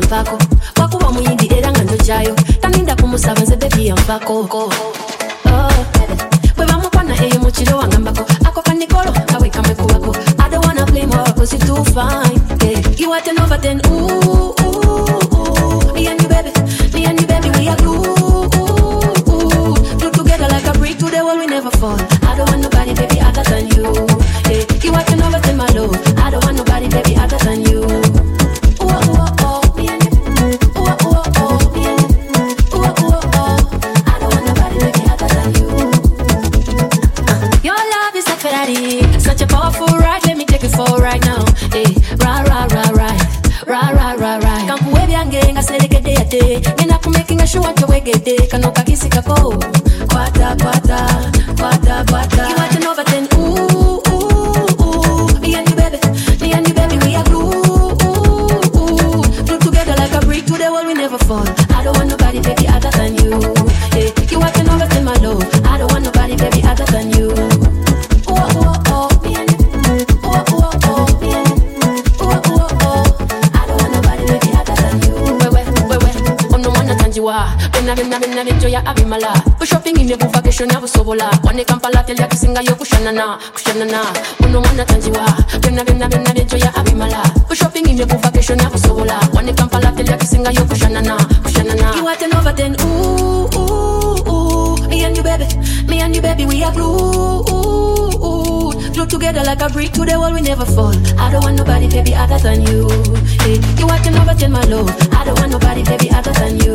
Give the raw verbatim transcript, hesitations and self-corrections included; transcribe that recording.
mpako wakuba muyindi era nga njojayo taninda kumusaba nze bebi yanfako bwe bamukwana eyo mukiro wangambako ako kanikolo kawe kamekubako I don't wanna blame her cause you're too fine yeah. You are ten over ten ooh, ooh, ooh. Me and you baby, me and you baby we are glue Glue together like a brick to the wall we never fall I don't want nobody baby other than you yeah. You are ten over ten my love I don't want nobody baby other than you ooh, ooh, oh, me and you ooh, ooh, oh, me and you ooh, ooh, oh. I don't want nobody baby other than you uh, Your love is like Ferrari such a powerful ride let me take it for right now hey, rah, rah, rah, right Ra ra ra ra Kampuwe byange nga serekede yate Ngena kumaking sure wante wegede Kano kakisi kako Kwata kwata Kwata kwata You want ten over ten ooh ooh ooh Me and you baby Me and you baby we are glue ooh, ooh. Glue together like a brick to the wall we never fall I don't want nobody baby other than you hey, You want ten over ten my love I don't want nobody baby other than you Ooh ooh oh Me and you Ooh ooh oh Me and you Ooh ooh oh Bena bena bena bejoya abimala Shopping in the vacation ya busobola Wane Kampala tell ya kusinga yo kushanana Kushanana Uno mwana tanjiwa Bena bena bena bejoya abimala Shopping in the vacation ya busobola Wane Kampala tell ya kusinga yo kushanana Kushanana You are ten over ten ooh ooh ooh Me and you baby Me and you baby we are glue ooh, ooh. Glue together like a brick to the wall we never fall I don't want nobody baby other than you hey. You are ten over ten my love I don't want nobody baby other than you